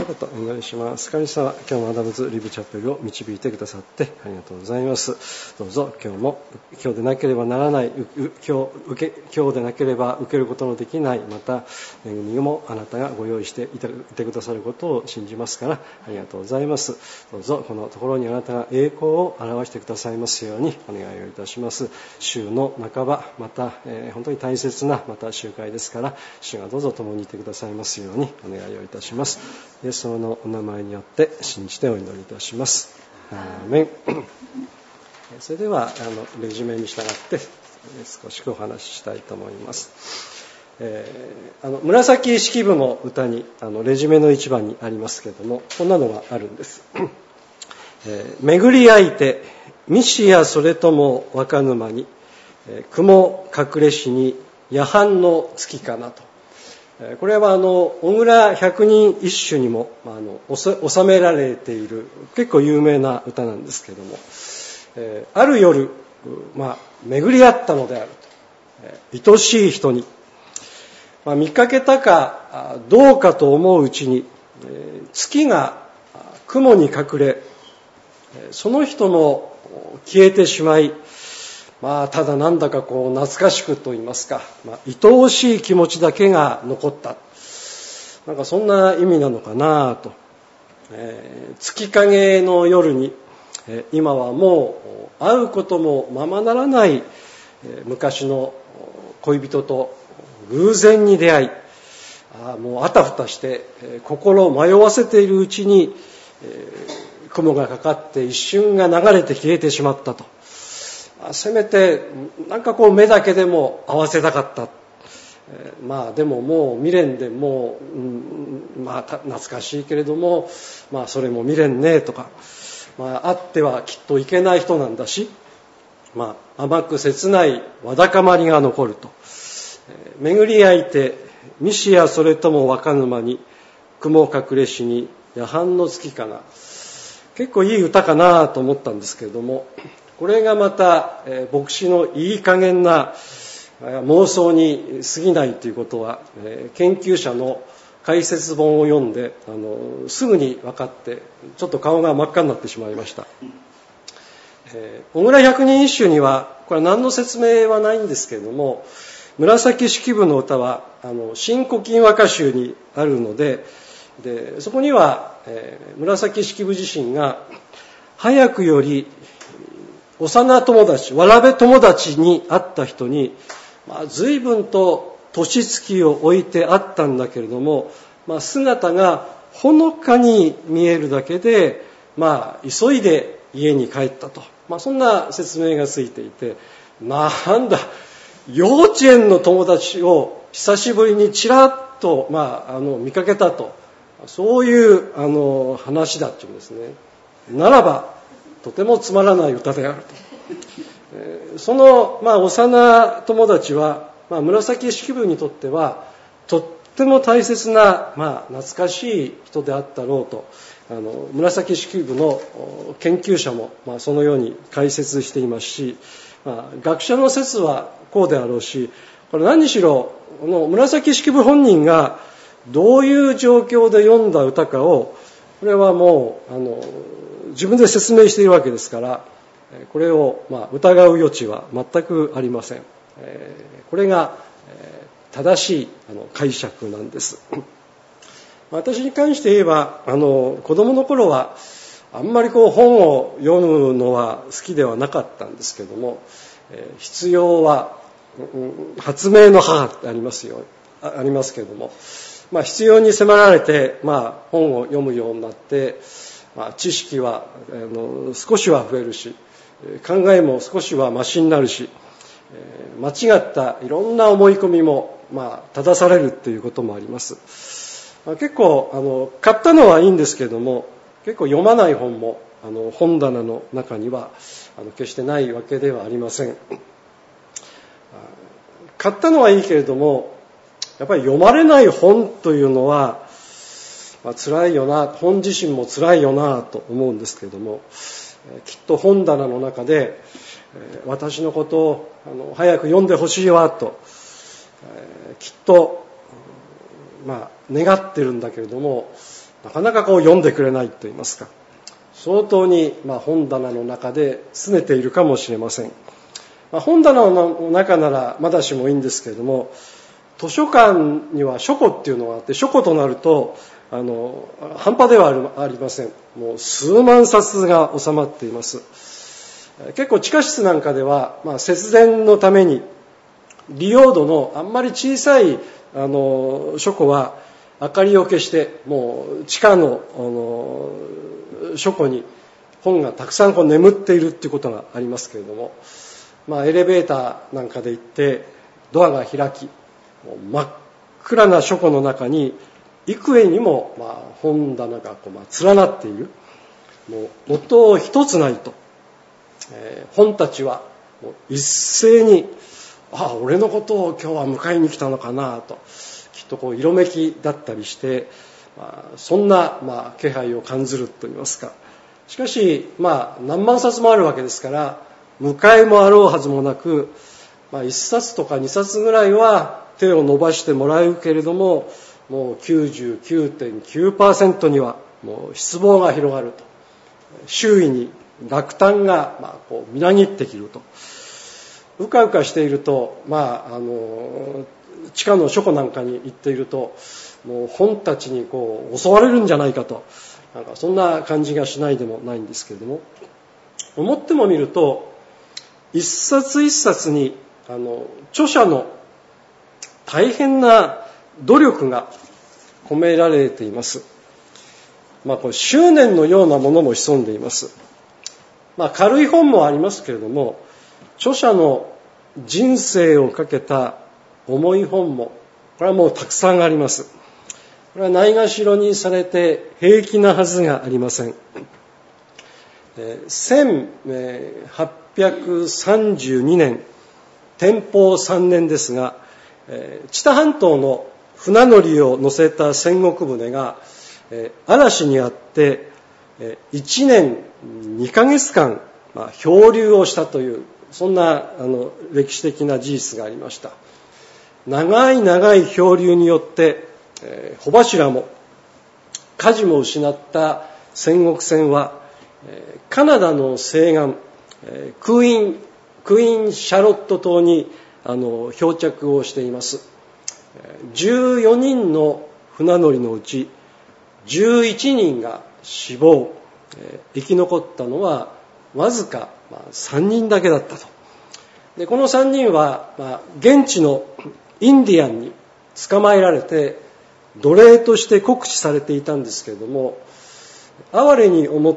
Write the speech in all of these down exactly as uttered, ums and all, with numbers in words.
ことお祈りします。神様、今日もアダムズリブチャペルを導いてくださってありがとうございます。どうぞ今日も今日でなければならない、今日受け今日でなければ受けることのできない、また恵みもあなたがご用意していてくださることを信じますからありがとうございます。どうぞこのところにあなたが栄光を表してくださいますようにお願いをいたします。週の半ば、また、えー、本当に大切なまた集会ですから、主がどうぞ共にいてくださいますようにお願いをいたします。イエス様のお名前によって信じてお祈りいたします。アーメン。それではあのレジュメに従って少しお話ししたいと思います。えー、あの紫式部の歌にあのレジュメの一番にありますけれども、こんなのがあるんです。えー、巡り合いてミシやそれとも若沼に、えー、雲隠れしに夜半の月かなと。これはあの小倉百人一首にもあの収められている結構有名な歌なんですけれども、えー、ある夜、まあ、巡り合ったのであると、えー、愛しい人に、まあ、見かけたかどうかと思ううちに、えー、月が雲に隠れ、その人も消えてしまい、まあ、ただなんだかこう懐かしくと言いますか、まあ、愛おしい気持ちだけが残った、なんかそんな意味なのかなと、えー、月影の夜に、えー、今はもう会うこともままならない、えー、昔の恋人と偶然に出会い、あもうあたふたして、えー、心を迷わせているうちに、えー、雲がかかって一瞬が流れて消えてしまったと。せめてなんかこう目だけでも合わせたかった、えー、まあでももう未練でもう、うん、まあ懐かしいけれども、まあそれも未練ねとか、まああってはきっといけない人なんだし、まあ甘く切ないわだかまりが残ると、えー、巡り合いてミシやそれとも若沼に雲隠れしに夜半の月かな。結構いい歌かなと思ったんですけれども、これがまた、えー、牧師のいい加減な妄想に過ぎないということは、えー、研究者の解説本を読んであのすぐに分かって、ちょっと顔が真っ赤になってしまいました。えー、小倉百人一首にはこれは何の説明はないんですけれども、紫式部の歌はあの新古今和歌集にあるので、でそこには、えー、紫式部自身が早くより幼友達、わらべ友達に会った人に、まあ、随分と年月を置いて会ったんだけれども、まあ、姿がほのかに見えるだけで、まあ、急いで家に帰ったと、まあ、そんな説明がついていて、なんだ幼稚園の友達を久しぶりにちらっと、まあ、あの見かけたと、そういうあの話だっていうんですね。ならばとてもつまらない歌であると、えー、その、まあ、幼友達は、まあ、紫式部にとってはとっても大切な、まあ、懐かしい人であったろうと、あの紫式部の研究者も、まあ、そのように解説していますし、まあ、学者の説はこうであろうし、これ何しろこの紫式部本人がどういう状況で読んだ歌かを、これはもうあの自分で説明しているわけですから、これをまあ疑う余地は全くありません。これが正しい解釈なんです。私に関して言えば、あの子供の頃はあんまりこう本を読むのは好きではなかったんですけども、必要は発明の母ってありますよ、ありますけれども、まあ、必要に迫られて、まあ、本を読むようになって、まあ、知識はあの少しは増えるし、考えも少しはマシになるし、間違ったいろんな思い込みも、まあ、正されるということもあります。まあ、結構あの買ったのはいいんですけれども、結構読まない本もあの本棚の中にはあの決してないわけではありません。買ったのはいいけれども、やっぱり読まれない本というのは、まあ、辛いよな、本自身も辛いよなと思うんですけれども、きっと本棚の中で私のことをあの早く読んでほしいわと、きっと、まあ、願ってるんだけれども、 なかなかこう読んでくれないといいますか、相当にまあ本棚の中で拗ねているかもしれません。まあ、本棚の中ならまだしもいいんですけれども、図書館には書庫っていうのがあって、書庫となるとあの半端ではありません。もう数万冊が収まっています。結構地下室なんかでは、まあ、節電のために利用度のあんまり小さいあの書庫は明かりを消してもう地下の、あの書庫に本がたくさんこう眠っているっていうことがありますけれども、まあ、エレベーターなんかで行ってドアが開き、もう真っ暗な書庫の中に幾重にもまあ本棚がこうまあ連なっている。もう音一つないと、えー、本たちはもう一斉に、ああ俺のことを今日は迎えに来たのかなと、きっとこう色めきだったりして、まあ、そんなまあ気配を感じるといいますか。しかしまあ何万冊もあるわけですから、迎えもあろうはずもなく、まあ、いっさつとかにさつぐらいは手を伸ばしてもらえるけれども、もう きゅうじゅうきゅうてんきゅうパーセント にはもう失望が広がると、周囲に落胆がまあこうみなぎってきると、うかうかしていると、まあ、あの地下の書庫なんかに行っていると、もう本たちにこう襲われるんじゃないかと、なんかそんな感じがしないでもないんですけれども、思ってもみると一冊一冊にあの著者の大変な努力が込められています。まあ、これ執念のようなものも潜んでいます。まあ、軽い本もありますけれども、著者の人生をかけた重い本もこれはもうたくさんあります。これはないがしろにされて平気なはずがありません。せんはっぴゃくさんじゅうにねん天保さんねんですが、知多半島の船乗りを乗せた戦国船が嵐にあっていちねんにかげつかん漂流をしたという、そんなあの歴史的な事実がありました。長い長い漂流によって帆柱も舵も失った戦国船はカナダの西岸クイーン、クイーンシャロット島にあの漂着をしています。じゅうよにんの船乗りのうちじゅういちにんが死亡、生き残ったのはわずかさんにんだけだったと。でこのさんにんは、まあ、現地のインディアンに捕まえられて奴隷として酷使されていたんですけれども、哀れに思った、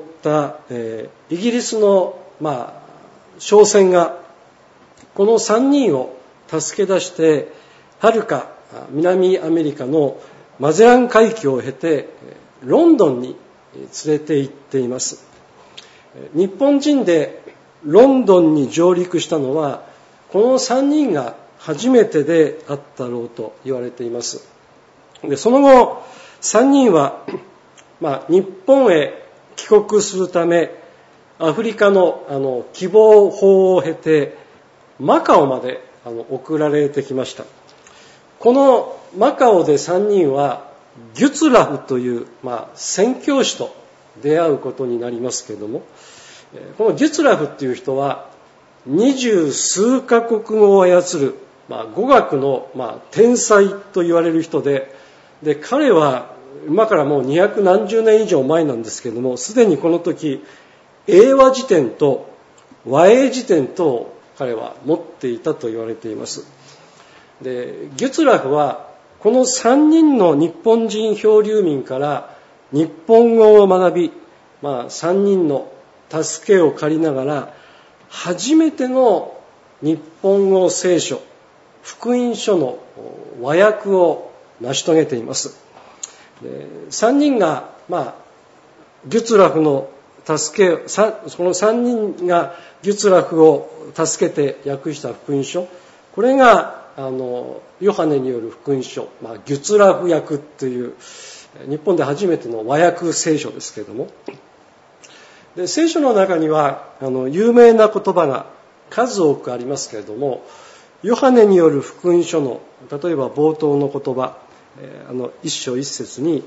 えー、イギリスの、まあ、商船がこのさんにんを助け出してはるか南アメリカのマゼラン海峡を経てロンドンに連れて行っています。日本人でロンドンに上陸したのはこのさんにんが初めてであったろうと言われています。でその後さんにんは、まあ、日本へ帰国するためアフリカ の, あの希望法を経てマカオまであの送られてきました。このマカオでさんにんはギュツラフという、まあ、宣教師と出会うことになりますけれども、このギュツラフっていう人は二十数カ国語を操る、まあ、語学の、まあ、天才と言われる人で、で彼は今からもう二百何十年以上前なんですけれども、すでにこの時英和辞典と和英辞典とを彼は持っていたと言われています。でギュツラフはこのさんにんの日本人漂流民から日本語を学び、まあ、さんにんの助けを借りながら初めての日本語聖書福音書の和訳を成し遂げています。でさんにんが、まあ、ギュツラフの助けこのさんにんがギュツラフを助けて訳した福音書、これがあのヨハネによる福音書、まあ、ギュツラフ訳という日本で初めての和訳聖書ですけれども、で聖書の中にはあの有名な言葉が数多くありますけれども、ヨハネによる福音書の例えば冒頭の言葉、あの一章一節に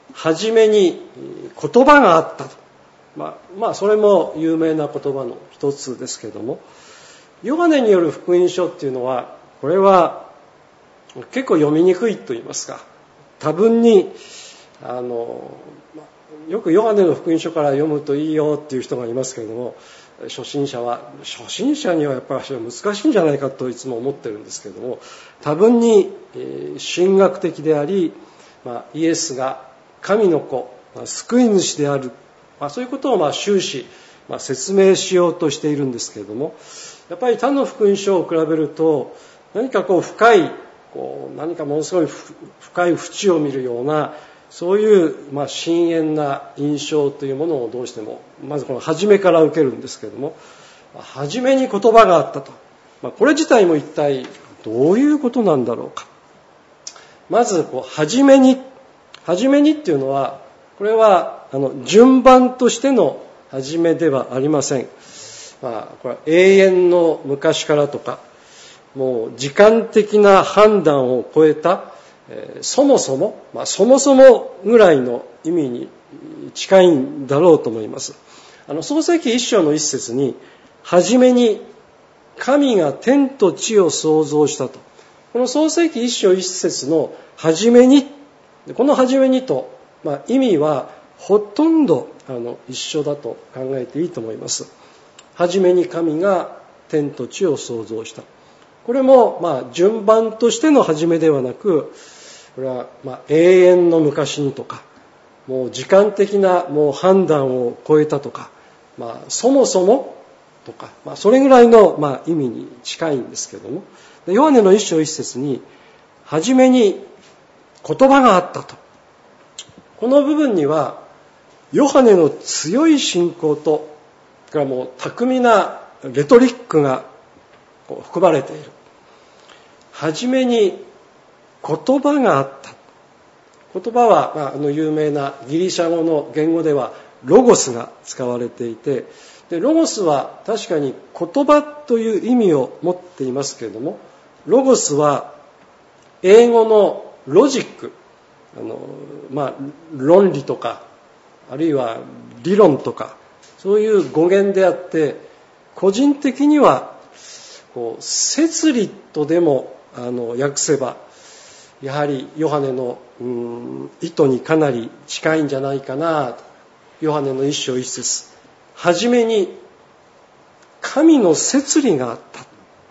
初めに言葉があったと。まあ、まあそれも有名な言葉の一つですけれども、ヨハネによる福音書っていうのは、これは結構読みにくいと言いますか、多分にあのよくヨハネの福音書から読むといいよっていう人がいますけれども、初心者は初心者にはやっぱり難しいんじゃないかといつも思ってるんですけれども、多分に神学的であり、まあ、イエスが神の子、まあ、救い主である、まあ、そういうことをまあ終始、まあ、説明しようとしているんですけれども、やっぱり他の福音書を比べると何かこう深いこう何かものすごい深い淵を見るような、そういうまあ深遠な印象というものをどうしてもまずこの初めから受けるんですけれども、初めに言葉があったと、まあ、これ自体も一体どういうことなんだろうか。まずこう初めに初めにっていうのは、これはあの順番としての初めではありません。まあ、これは永遠の昔からとか、もう時間的な判断を超えた、えー、そもそも、まあ、そもそもぐらいの意味に近いんだろうと思います。あの創世記一章の一節に、はじめに神が天と地を創造したと。この創世記一章一節のはじめに、このはじめにと、まあ、意味はほとんどあの一緒だと考えていいと思います。はじめに神が天と地を創造した。これもまあ順番としての初めではなく、これはまあ永遠の昔にとか、もう時間的なもう判断を超えたとか、まあそもそもとか、まあそれぐらいのまあ意味に近いんですけども、ヨハネの一章一節に初めに言葉があったと。この部分にはヨハネの強い信仰と、からもう巧みなレトリックが含まれている。はじめに言葉があった。言葉は、まあ、あの有名なギリシャ語の言語ではロゴスが使われていて、でロゴスは確かに言葉という意味を持っていますけれども、ロゴスは英語のロジック、あの、まあ、論理とか、あるいは理論とか、そういう語源であって、個人的にはこう摂理とでもあの訳せば、やはりヨハネのうん意図にかなり近いんじゃないかなと。ヨハネの一章一節、はじめに神の摂理があった。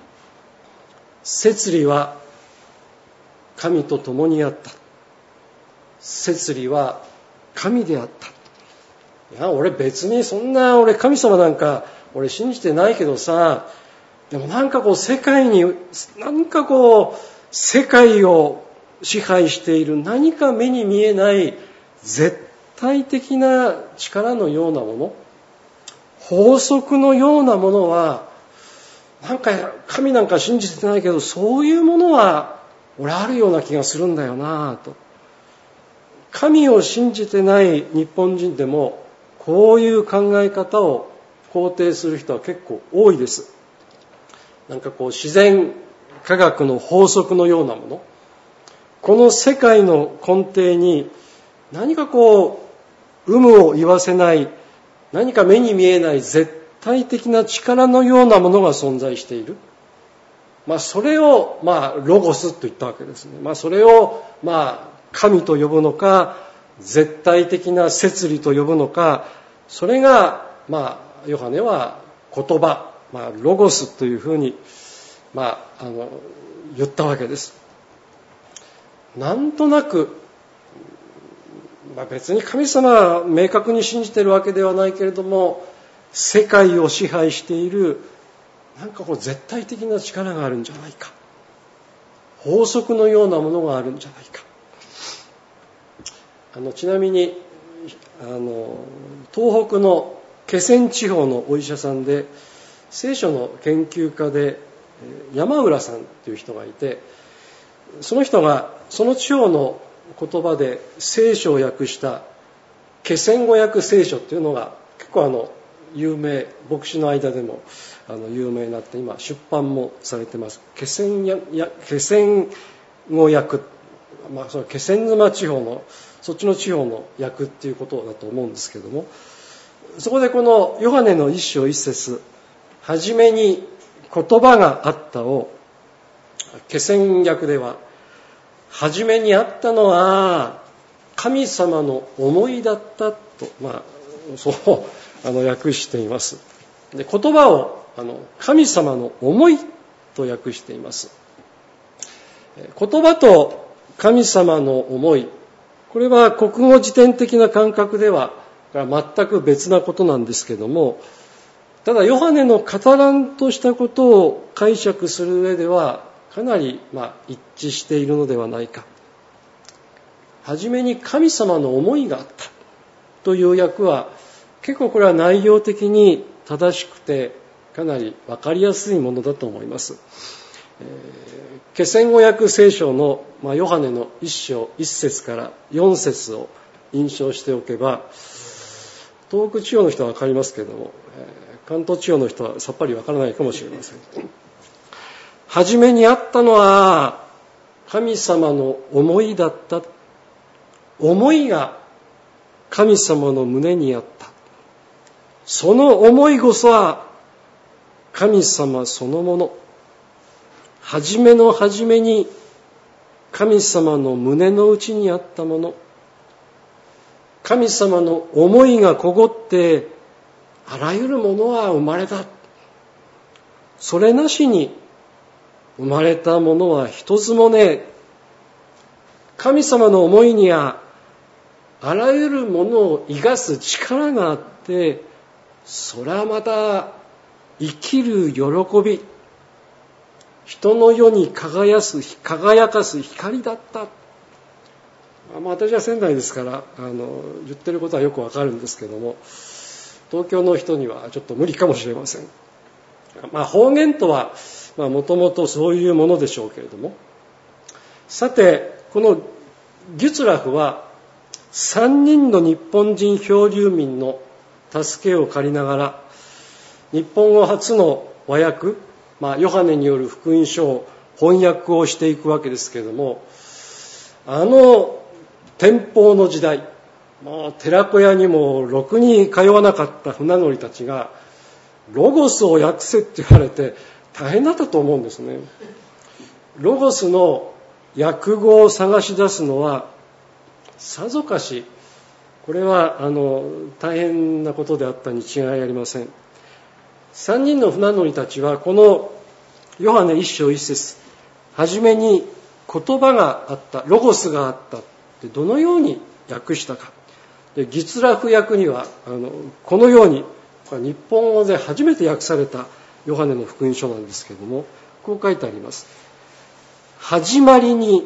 摂理は神と共にあった。摂理は神であった。いや、俺別にそんな、俺神様なんか俺信じてないけどさ、でもなんかこう世界に、なんかこう世界を支配している何か目に見えない絶対的な力のようなもの、法則のようなものは、なんか神なんか信じてないけど、そういうものは俺あるような気がするんだよなと。神を信じてない日本人でもこういう考え方を肯定する人は結構多いです。なんかこう自然科学の法則のようなもの、この世界の根底に何かこう有無を言わせない、何か目に見えない絶対的な力のようなものが存在している。まあそれをまあロゴスと言ったわけですね。まあそれをまあ神と呼ぶのか、絶対的な摂理と呼ぶのか、それがまあヨハネは言葉、まあロゴスというふうにまああの言ったわけです。なんとなく、まあ、別に神様は明確に信じているわけではないけれども、世界を支配しているなんかこう絶対的な力があるんじゃないか、法則のようなものがあるんじゃないか。あのちなみにあの東北の気仙地方のお医者さんで聖書の研究家で山浦さんという人がいて、その人がその地方の言葉で聖書を訳した気仙語訳聖書というのが結構あの有名、牧師の間でもあの有名になって今出版もされてます。気仙や気仙語訳、まあ、その気仙沼地方のそっちの地方の訳っていうことだと思うんですけども、そこでこのヨハネの一章一節、はじめに言葉があったを、気仙訳では、はじめにあったのは神様の思いだったと、まあ、そうあの訳しています。で、言葉をあの神様の思いと訳しています。言葉と神様の思い、これは国語辞典的な感覚では全く別なことなんですけども、ただヨハネの語らんとしたことを解釈する上ではかなりまあ一致しているのではないか。はじめに神様の思いがあったという訳は結構これは内容的に正しくてかなり分かりやすいものだと思います。えー、気仙語訳聖書の、まあ、ヨハネの一章一節から四節を印象しておけば、東北地方の人は分かりますけれども、えー、関東地方の人はさっぱり分からないかもしれません。はじめにあったのは神様の思いだった。思いが神様の胸にあった。その思いこそは神様そのもの。はじめのはじめに神様の胸の内にあったもの。神様の思いがこごってあらゆるものは生まれた。それなしに生まれたものは一つもねえ。神様の思いにはあらゆるものを生かす力があって、それはまた生きる喜び、人の世に輝す輝かす光だった。まあ、私は仙台ですからあの言ってることはよくわかるんですけども、東京の人にはちょっと無理かもしれません。まあ、方言とはもともとそういうものでしょうけれども、さてこのギュツラフはさんにんの日本人漂流民の助けを借りながら日本語初の和訳、まあ、ヨハネによる福音書を翻訳をしていくわけですけれども、あの天保の時代、もう寺子屋にもろくに通わなかった船乗りたちがロゴスを訳せって言われて大変だったと思うんですね。ロゴスの訳語を探し出すのはさぞかしこれはあの大変なことであったに違いありません。さんにんの船乗りたちはこのヨハネ一章一節、はじめに言葉があった、ロゴスがあったってどのように訳したか。でギツラフ訳にはあのこのように日本語で初めて訳されたヨハネの福音書なんですけれども、こう書いてあります。始まりに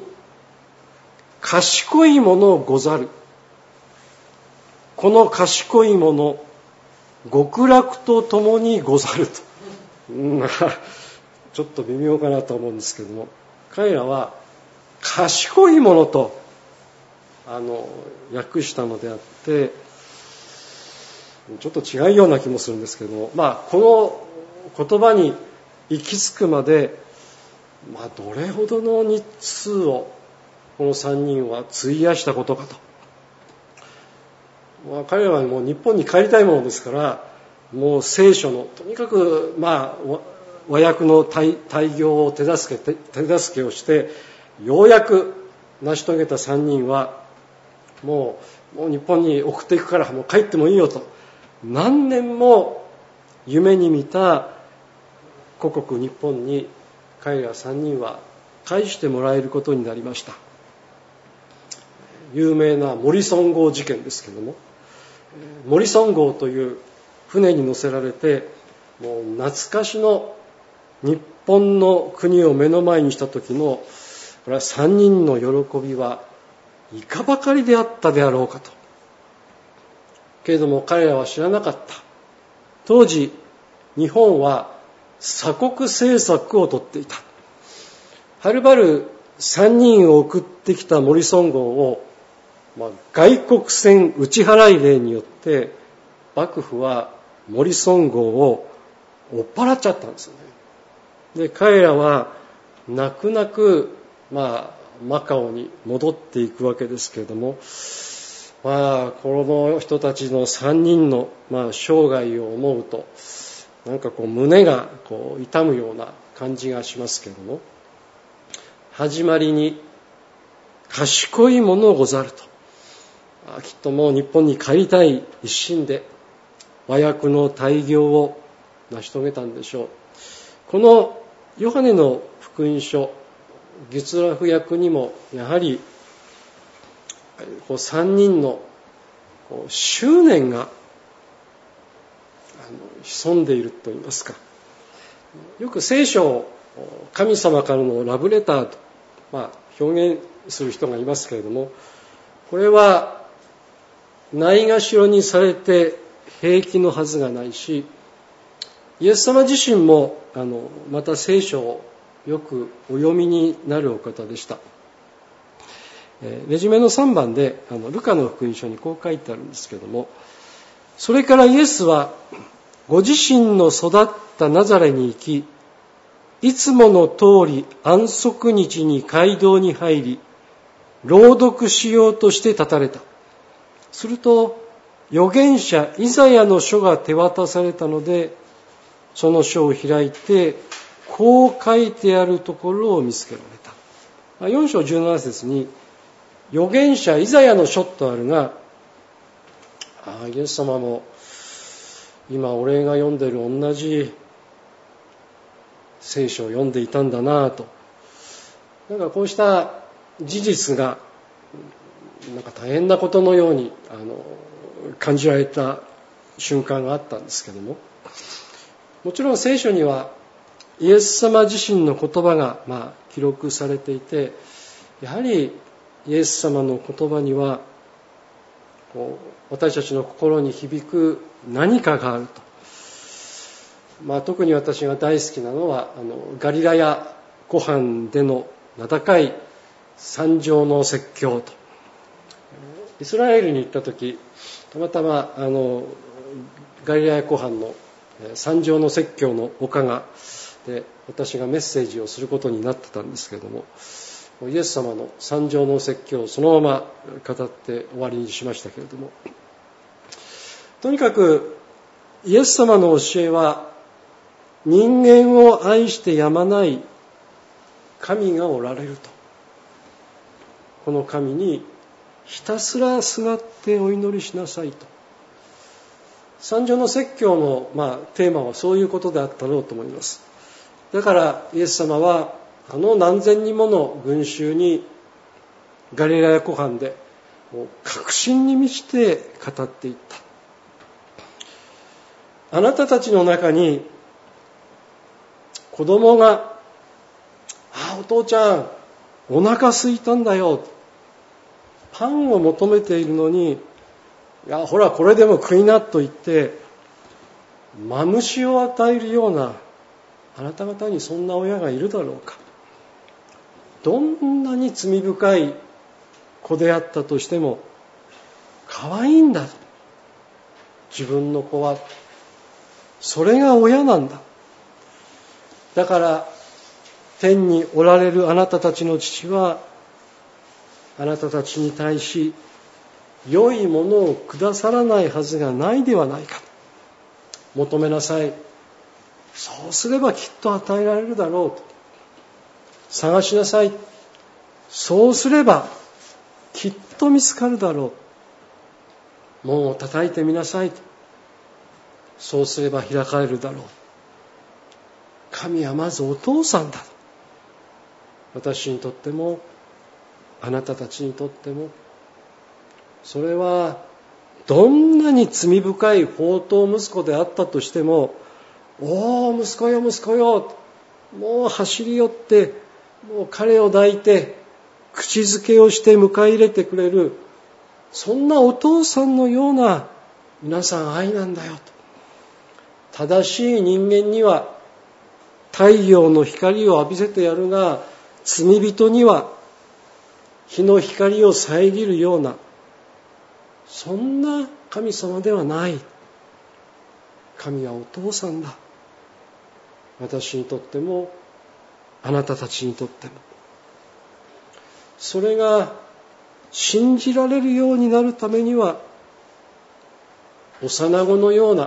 賢いものござる。この賢いもの、極楽とともにござると。うん、ちょっと微妙かなと思うんですけども、彼らは賢いものとあの訳したのであって、ちょっと違うような気もするんですけども、まあこの言葉に行き着くまで、まあどれほどの日数をこのさんにんは費やしたことかと。まあ、彼らはもう日本に帰りたいものですから、もう聖書のとにかくまあ和訳の大業を手助け手助けをしてようやく成し遂げたさんにんはもう、もう日本に送っていくからもう帰ってもいいよと何年も夢に見た故国日本に彼らさんにんは返してもらえることになりました。有名なモリソン号事件ですけれども、モリソン号という船に乗せられてもう懐かしの日本の国を目の前にした時のこれはさんにんの喜びはいかばかりであったであろうかと。けれども彼らは知らなかった。当時日本は鎖国政策をとっていた。はるばるさんにんを送ってきたモリソン号を、まあ、外国船打ち払い令によって幕府はモリソン号を追っ払っちゃったんですよね。で彼らは泣く泣く、まあ、マカオに戻っていくわけですけれども、 まあ、この人たちのさんにんの、まあ、生涯を思うと、なんかこう胸がこう痛むような感じがしますけれども、始まりに賢いものござると、きっともう日本に帰りたい一心で和訳の大業を成し遂げたんでしょう。このヨハネの福音書、月楽訳にもやはりこうさんにんのこう執念が潜んでいるといいますか、よく聖書を神様からのラブレターと、まあ、表現する人がいますけれども、これはないがしろにされて平気のはずがないし、イエス様自身もあのまた聖書をよくお読みになるお方でした。レジュメのさんばんであのルカの福音書にこう書いてあるんですけれども、それからイエスはご自身の育ったナザレに行き、いつもの通り安息日に街道に入り、朗読しようとして立たれた。すると預言者イザヤの書が手渡されたので、その書を開いてこう書いてあるところを見つけられた。よん章じゅうなな節に預言者イザヤの書とあるが、ああイエス様も今俺が読んでる同じ聖書を読んでいたんだなと、なんかこうした事実がなんか大変なことのようにあの感じられた瞬間があったんですけども、もちろん聖書にはイエス様自身の言葉がまあ記録されていて、やはりイエス様の言葉にはこう私たちの心に響く何かがあると。まあ、特に私が大好きなのはあのガリラヤ湖畔での名高い山上の説教と。イスラエルに行った時、たまたまあのガリラヤ湖畔の山上の説教の丘がで私がメッセージをすることになってたんですけれども、イエス様の山上の説教をそのまま語って終わりにしましたけれども、とにかくイエス様の教えは人間を愛してやまない神がおられると。この神にひたすらすがってお祈りしなさいと。山上の説教の、まあ、テーマはそういうことであったろうと思います。だからイエス様はあの何千人もの群衆にガリラヤ湖畔でもう確信に満ちて語っていった。あなたたちの中に子供が、ああお父ちゃんお腹空いたんだよ、パンを求めているのに、いやほらこれでも食いなと言ってマムシを与えるようなあなた方にそんな親がいるだろうか。どんなに罪深い子であったとしても可愛いんだ、自分の子は。それが親なんだ。だから天におられるあなたたちの父はあなたたちに対し良いものをくださらないはずがないではないか。求めなさい、そうすればきっと与えられるだろうと。探しなさい、そうすればきっと見つかるだろう。門を叩いてみなさいと、そうすれば開かれるだろう。神はまずお父さんだ。私にとってもあなたたちにとっても、それはどんなに罪深い放蕩息子であったとしても、おお息子よ息子よ、もう走り寄ってもう彼を抱いて口づけをして迎え入れてくれる、そんなお父さんのような皆さん愛なんだよと。正しい人間には太陽の光を浴びせてやるが、罪人には日の光を遮るような、そんな神様ではない。神はお父さんだ。私にとってもあなたたちにとっても。それが信じられるようになるためには、幼子のような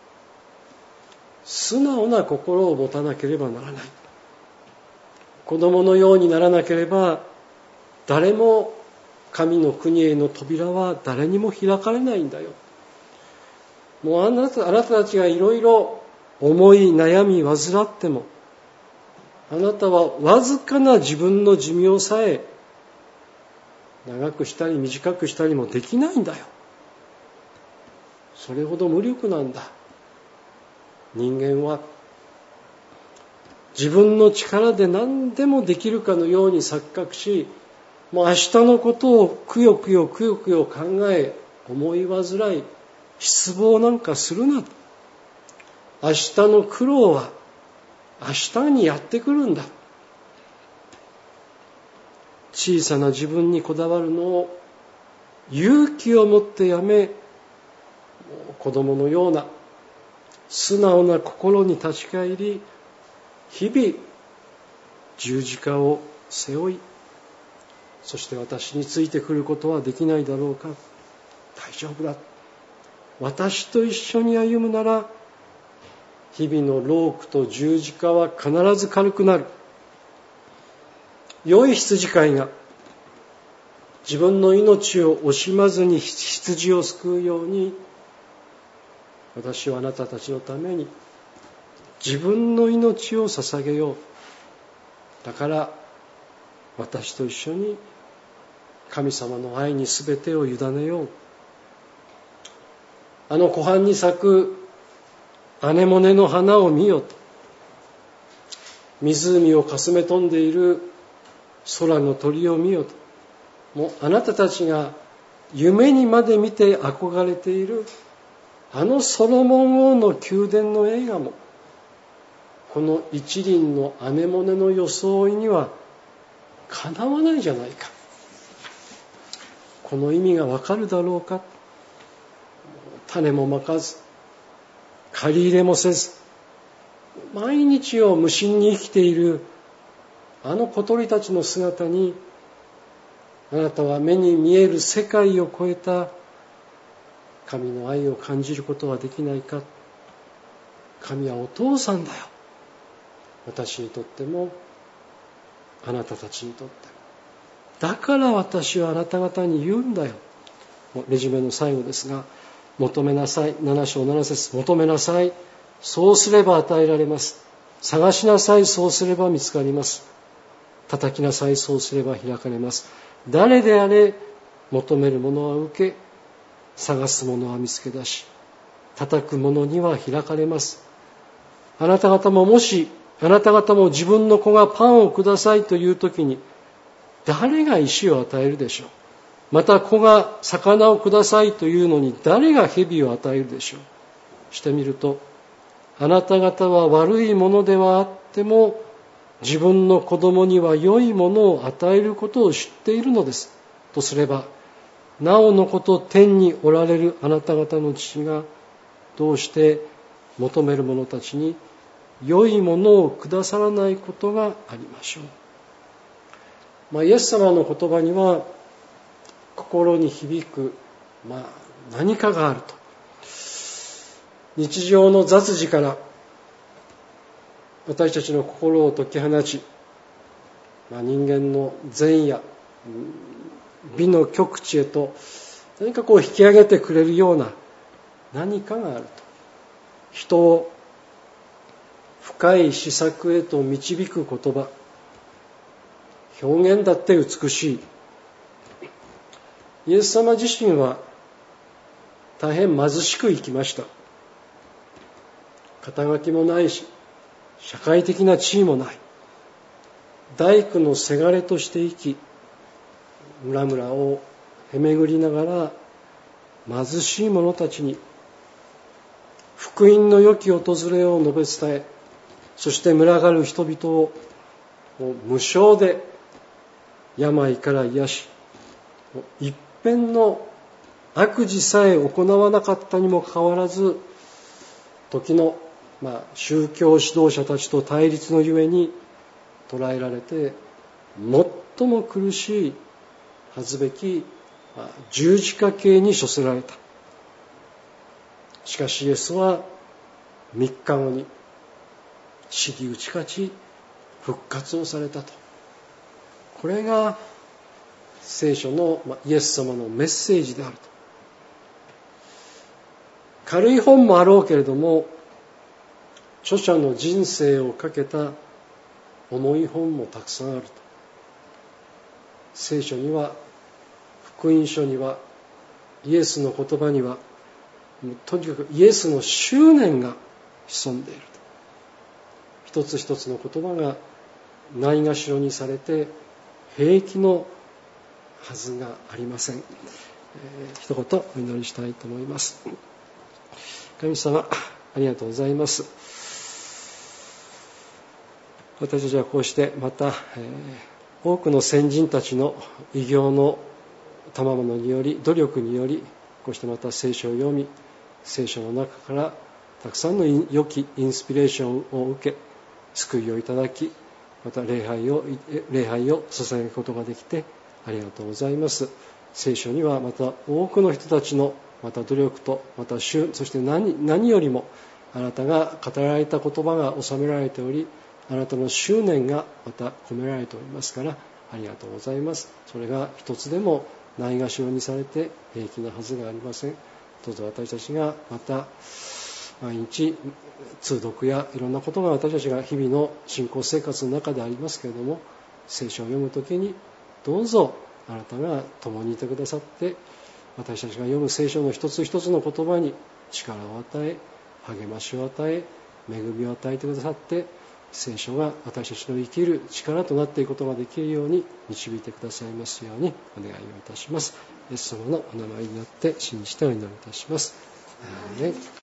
素直な心を持たなければならない。子供のようにならなければ、誰も神の国への扉は誰にも開かれないんだよ。もうあなた、あなたたちがいろいろ思い悩み患っても、あなたはわずかな自分の寿命さえ長くしたり短くしたりもできないんだよ。それほど無力なんだ。人間は自分の力で何でもできるかのように錯覚し、もう明日のことをくよくよくよくよ考え、思い煩い、失望なんかするな。明日の苦労は明日にやってくるんだ。小さな自分にこだわるのを勇気を持ってやめ、子供のような素直な心に立ち返り、日々十字架を背負い、そして私についてくることはできないだろうか。大丈夫だ。私と一緒に歩むなら、日々の労苦と十字架は必ず軽くなる。良い羊飼いが自分の命を惜しまずに羊を救うように、私はあなたたちのために自分の命を捧げよう。だから私と一緒に神様の愛にすべてを委ねよう。あの湖畔に咲くアネモネの花を見よと、湖をかすめ飛んでいる空の鳥を見よと、もうあなたたちが夢にまで見て憧れているあのソロモン王の宮殿の映画も、この一輪のアネモネの装いにはかなわないじゃないか。この意味がわかるだろうか。種もまかず、借り入れもせず、毎日を無心に生きているあの小鳥たちの姿に、あなたは目に見える世界を超えた神の愛を感じることはできないか。神はお父さんだよ。私にとっても、あなたたちにとっても。だから私はあなた方に言うんだよ。レジュメの最後ですが、求めなさい。なな章なな節。求めなさい。そうすれば与えられます。探しなさい。そうすれば見つかります。叩きなさい。そうすれば開かれます。誰であれ、求める者は受け、探す者は見つけ出し、叩く者には開かれます。あなた方ももし、あなた方も自分の子がパンをくださいというときに、誰が石を与えるでしょう。また子が魚をくださいというのに、誰が蛇を与えるでしょう。してみると、あなた方は悪いものではあっても、自分の子供には良いものを与えることを知っているのです。とすれば、なおのこと天におられるあなた方の父が、どうして求める者たちに良いものをくださらないことがありましょう。まあ、イエス様の言葉には心に響く、まあ、何かがあると。日常の雑事から私たちの心を解き放ち、まあ、人間の善や美の極地へと何かこう引き上げてくれるような何かがあると。人を深い思索へと導く言葉、表現だって美しい。イエス様自身は大変貧しく生きました。肩書きもないし、社会的な地位もない。大工のせがれとして生き、村々をへ巡りながら貧しい者たちに福音の良き訪れを述べ伝え、そして群がる人々を無償で病から癒し、一片の悪事さえ行わなかったにもかかわらず、時の、まあ、宗教指導者たちと対立のゆえに捉えられて、最も苦しい恥ずべき十字架刑に処せられた。しかしイエスはみっかごに死に打ち勝ち復活をされたと。これが聖書のイエス様のメッセージであると。軽い本もあろうけれども、著者の人生をかけた重い本もたくさんあると。聖書には、福音書には、イエスの言葉には、とにかくイエスの執念が潜んでいると。一つ一つの言葉がないがしろにされて平気のはずがありません。えー、一言お祈りしたいと思います。神様、ありがとうございます。私たちはこうしてまた、えー、多くの先人たちの偉業の賜物により、努力により、こうしてまた聖書を読み、聖書の中からたくさんの良きインスピレーションを受け、救いをいただき、また礼拝を礼拝を捧げることができてありがとうございます。聖書にはまた多くの人たちのまた努力と、またそして何何よりもあなたが語られた言葉が収められており、あなたの執念がまた込められておりますから、ありがとうございます。それが一つでもないがしろにされて平気なはずがありません。どうぞ私たちがまた毎日通読やいろんなことが私たちが日々の信仰生活の中でありますけれども、聖書を読むときにどうぞあなたが共にいてくださって、私たちが読む聖書の一つ一つの言葉に力を与え、励ましを与え、恵みを与えてくださって、聖書が私たちの生きる力となっていくことができるように導いてくださいますようにお願いをいたします。イエス様のお名前によって信じてお祈りいたします。アーメン。